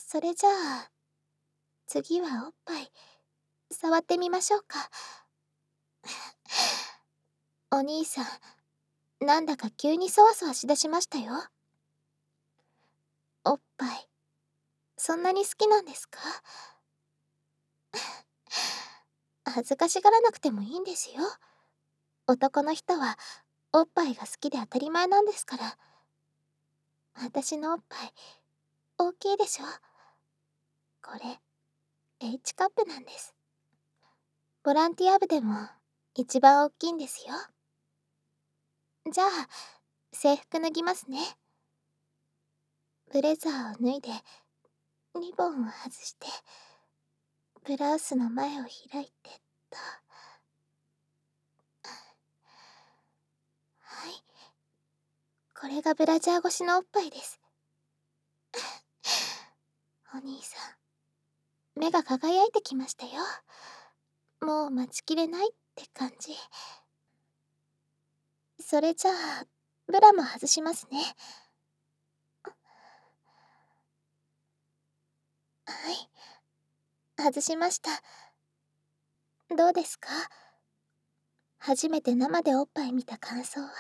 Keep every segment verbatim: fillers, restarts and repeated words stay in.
それじゃあ、次はおっぱい、触ってみましょうか。お兄さん、なんだか急にそわそわしだしましたよ。おっぱい、そんなに好きなんですか？恥ずかしがらなくてもいいんですよ。男の人は、おっぱいが好きで当たり前なんですから。私のおっぱい、大きいでしょ？これ、H カップなんです。ボランティア部でも、一番大きいんですよ。じゃあ、制服脱ぎますね。ブレザーを脱いで、リボンを外して、ブラウスの前を開いてっと。はい。これがブラジャー越しのおっぱいです。お兄さん、目が輝いてきましたよ。もう待ちきれないって感じ。それじゃあ、ブラも外しますね。はい。外しました。どうですか？初めて生でおっぱい見た感想は。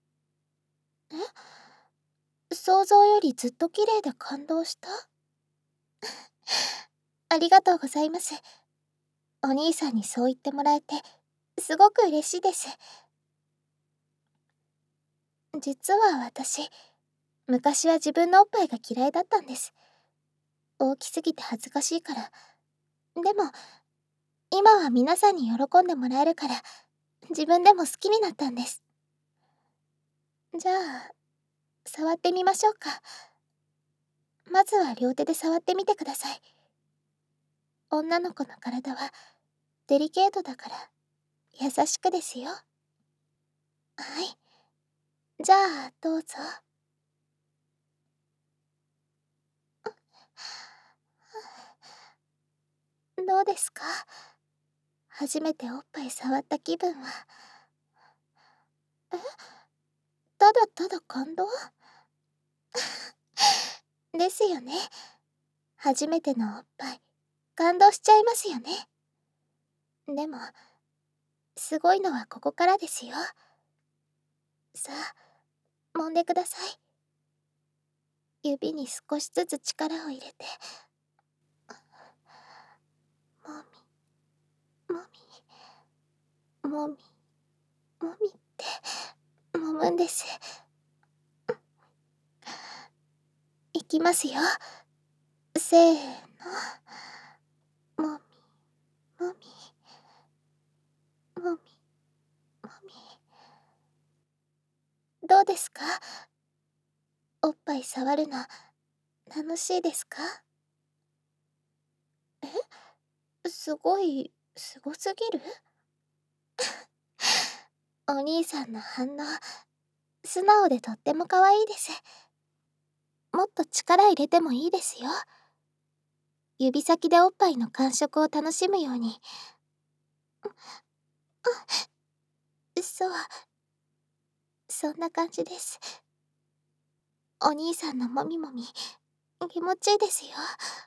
え？想像よりずっと綺麗で感動した？ありがとうございます。お兄さんにそう言ってもらえて、すごく嬉しいです。実は私、昔は自分のおっぱいが嫌いだったんです。大きすぎて恥ずかしいから。でも、今は皆さんに喜んでもらえるから、自分でも好きになったんです。じゃあ、触ってみましょうか。まずは両手で触ってみてください。女の子の体はデリケートだから優しくですよ。はい。じゃあ、どうぞ。どうですか？初めておっぱい触った気分は。え？ただただ感動ですよね。初めてのおっぱい、感動しちゃいますよね。でも、すごいのはここからですよ。さあ、揉んでください。指に少しずつ力を入れて。もみ、もみ、もみ、もみって揉むんです。いきますよ。せーの。もみ、もみ、もみ、もみ。どうですか？おっぱい触るの楽しいですか？え？すごい、すごすぎる？お兄さんの反応、素直でとっても可愛いです。もっと力入れてもいいですよ。指先でおっぱいの感触を楽しむように。そう、そんな感じです。お兄さんのもみもみ、気持ちいいですよ。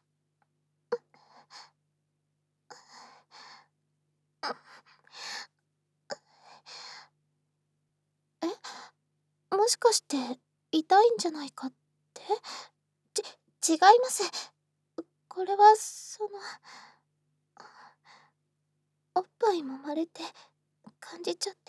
え？もしかして痛いんじゃないかって？ち、違います。これは、その、おっぱい揉まれて感じちゃって。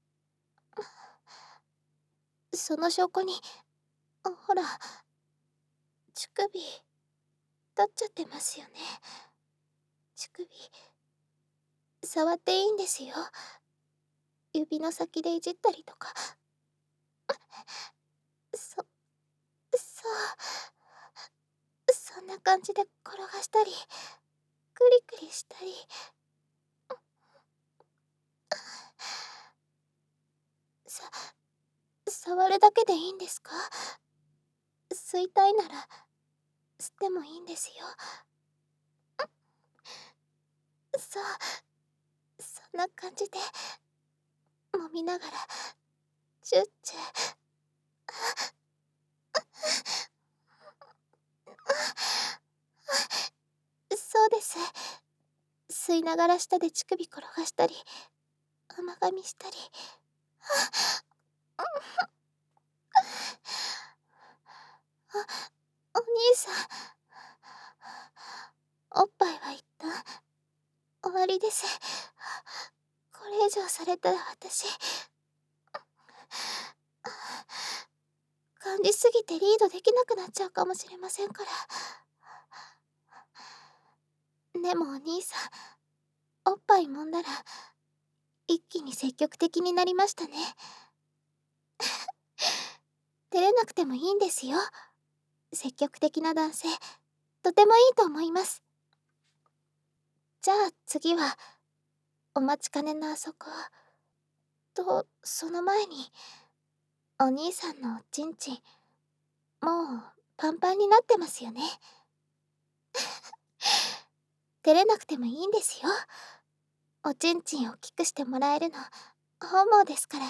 その証拠に、ほら、乳首、立っちゃってますよね。乳首、触っていいんですよ。指の先でいじったりとか。そ、そう、そんな感じで転がしたり、クリクリしたり。さ、触るだけでいいんですか？吸いたいなら、吸ってもいいんですよ。そう、そんな感じで、揉みながら、チュッチュ。 吸いながら舌で乳首転がしたり甘噛みしたり。あ、お兄さん、おっぱいは一旦終わりです。これ以上されたら私感じすぎてリードできなくなっちゃうかもしれませんから。でもお兄さん、おっぱい揉んだら一気に積極的になりましたね。照れなくてもいいんですよ。積極的な男性、とてもいいと思います。じゃあ次はお待ちかねのあそこ。とその前に、お兄さんのおちんちんもうパンパンになってますよね。照れなくてもいいんですよ。おちんちんを大きくしてもらえるの本望ですから。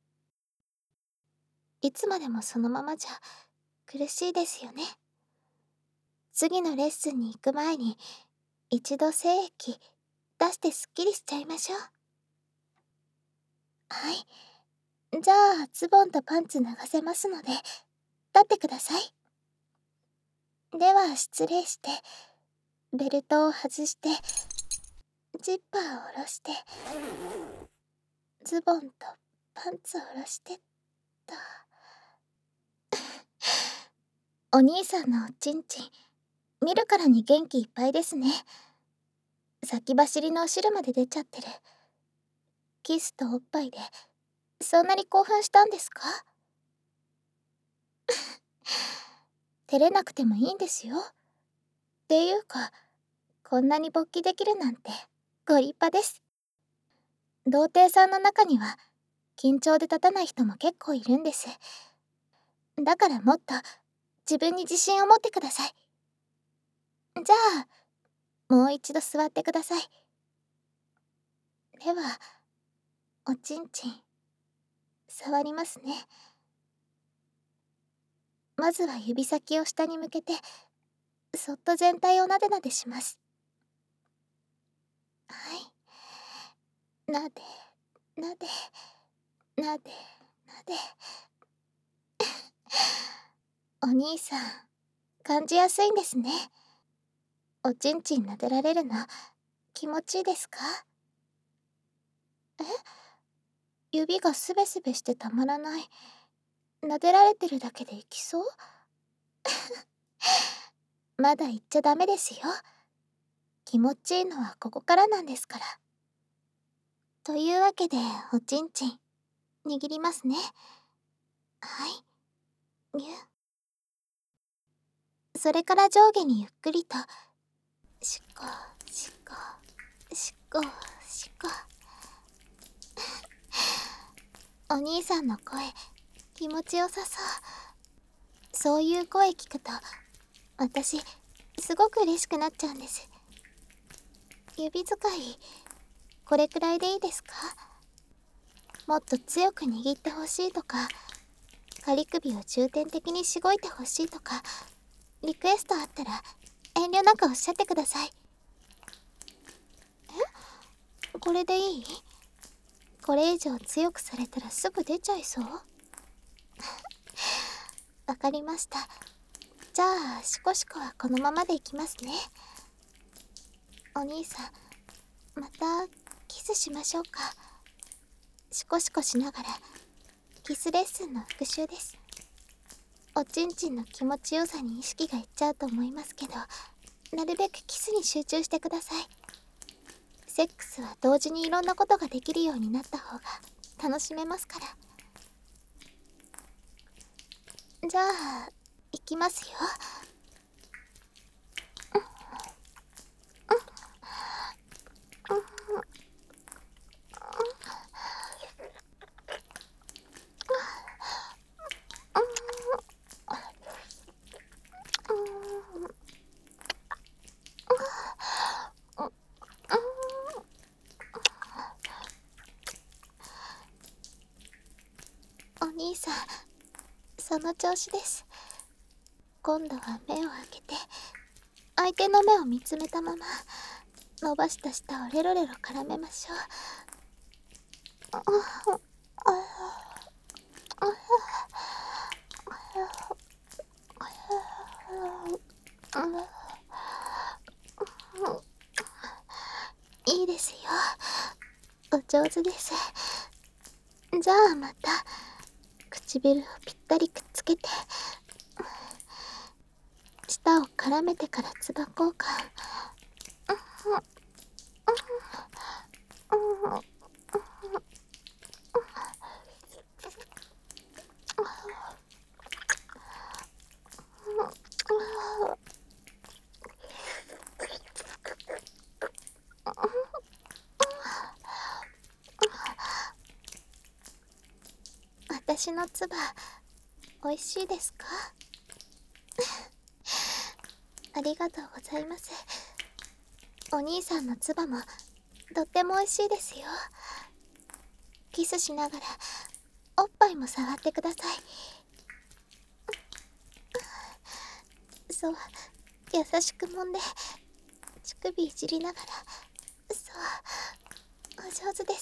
いつまでもそのままじゃ苦しいですよね。次のレッスンに行く前に一度精液出してすっきりしちゃいましょう。はい。じゃあズボンとパンツ脱がせますので立ってください。では失礼して、ベルトを外してジッパーを下ろしてズボンとパンツを下ろしてっと。お兄さんのおちんちん見るからに元気いっぱいですね。先走りのお汁まで出ちゃってる。キスとおっぱいでそんなに興奮したんですか？照れなくてもいいんですよ。っていうか、こんなに勃起できるなんてご立派です。童貞さんの中には緊張で立たない人も結構いるんです。だからもっと自分に自信を持ってください。じゃあもう一度座ってください。ではおちんちん触りますね。まずは指先を下に向けてそっと全体をなでなでします。はい。なでなでなでなで。お兄さん感じやすいんですね。おちんちんなでられるの気持ちいいですか？え？指がスベスベしてたまらない。なでられてるだけでいきそう？まだ言っちゃダメですよ。気持ちいいのはここからなんですから。というわけでおちんちん握りますね。はい。ぎゅ。それから上下にゆっくりとしっこしっこしっこしっこ。お兄さんの声気持ちよさそう。そういう声聞くと私すごく嬉しくなっちゃうんです。指使いこれくらいでいいですか？もっと強く握ってほしいとか、仮首を重点的にしごいてほしいとか、リクエストあったら遠慮なくおっしゃってください。え？これでいい？これ以上強くされたらすぐ出ちゃいそう。わかりました。じゃあシコシコはこのままでいきますね。お兄さんまたキスしましょうか。シコシコしながらキスレッスンの復習です。おちんちんの気持ちよさに意識がいっちゃうと思いますけど、なるべくキスに集中してください。セックスは同時にいろんなことができるようになった方が楽しめますから。じゃあいきますよ。お兄さんその調子です。今度は目を開けて相手の目を見つめたまま伸ばした舌をレロレロ絡めましょう。いいですよ。お上手です。じゃあまた唇をぴったりくっつけて舌を絡めてからつば交換。私のつばおいしいですか？ありがとうございます。お兄さんのつばもとってもおいしいですよ。キスしながらおっぱいも触ってください。そう、優しく揉んで乳首いじりながら。そう、お上手です。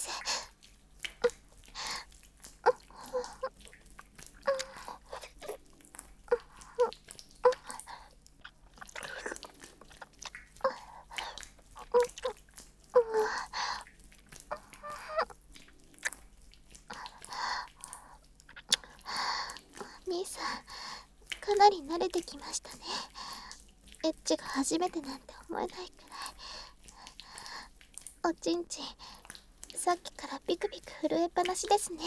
兄さん、かなり慣れてきましたね。エッチが初めてなんて思えないくらい。おちんちん、さっきからビクビク震えっぱなしですね。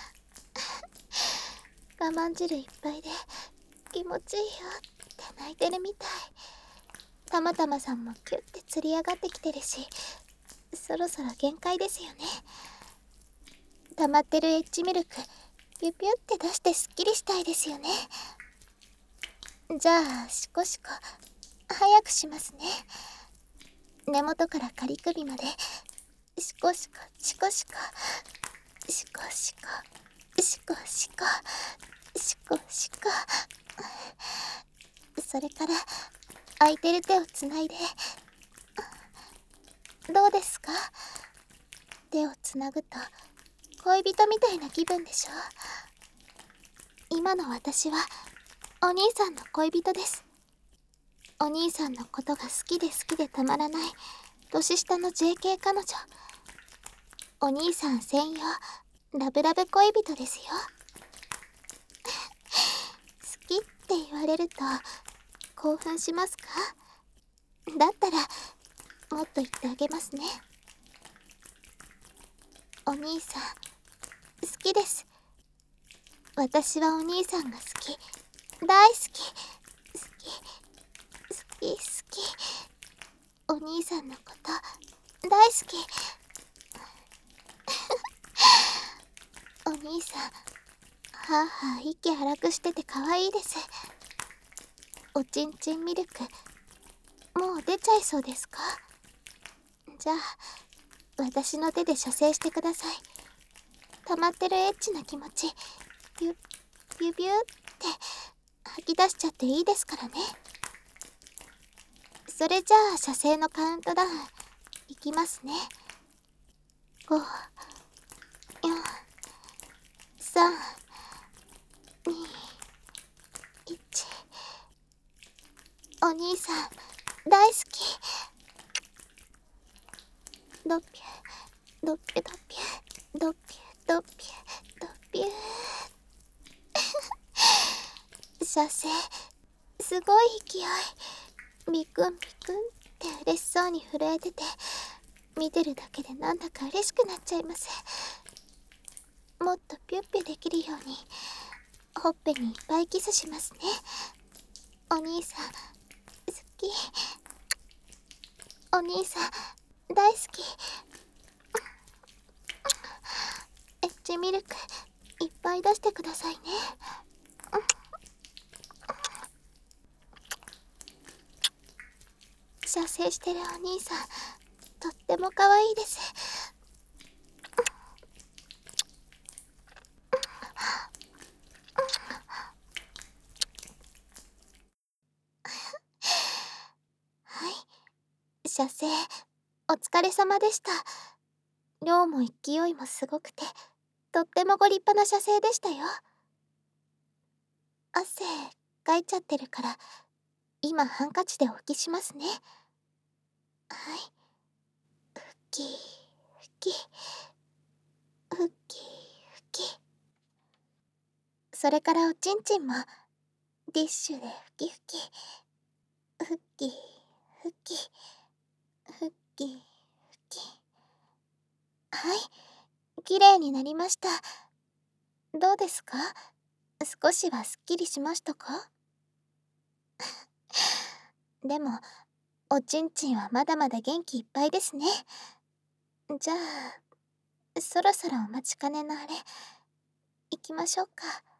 我慢汁いっぱいで気持ちいいよって泣いてるみたい。たまたまさんもキュッてつり上がってきてるし、そろそろ限界ですよね。溜まってるエッチミルクピュピュって出してすっきりしたいですよね。じゃあシコシコ早くしますね。根元から仮首までシコシコシコシコシコシコシコシコシコシコ。それから空いてる手をつないで。どうですか？手をつなぐと恋人みたいな気分でしょ？今の私はお兄さんの恋人です。お兄さんのことが好きで好きでたまらない年下の ジェーケー 彼女。お兄さん専用ラブラブ恋人ですよ。好きって言われると興奮しますか？だったらもっと言ってあげますね。お兄さん好きです。私はお兄さんが好き、大好き、好き好き好き。お兄さんのこと大好き。お兄さんはあはあ息荒くしてて可愛いです。おちんちんミルクもう出ちゃいそうですか？じゃあ私の手で射精してください。溜まってるエッチな気持ちビュッビュビュって吐き出しちゃっていいですからね。それじゃあ射精のカウントダウンいきますね。ご、よん、さん、に、いち。お兄さん大好き。ドッピュドッピュドッピュドッピュドッピュドッピュ射精すごい勢い。ビクンビクンって嬉しそうに震えてて、見てるだけでなんだか嬉しくなっちゃいます。もっとピュッピュできるようにほっぺにいっぱいキスしますね。お兄さん好き。お兄さん大好き。エッチミルクいっぱい出してくださいね。射精してるお兄さんとっても可愛いです。はい、射精お疲れ様でした。量も勢いもすごくて、とってもご立派な射精でしたよ。汗、かいちゃってるから、今ハンカチでお拭きしますね。はい。ふき、ふき、ふき、ふき。それからおちんちんも、ティッシュでふきふき。ふき、ふき、ふき、ふき。はい、きれいになりました。どうですか？少しはすっきりしましたか？でも、おちんちんはまだまだ元気いっぱいですね。じゃあ、そろそろお待ちかねのあれ、行きましょうか。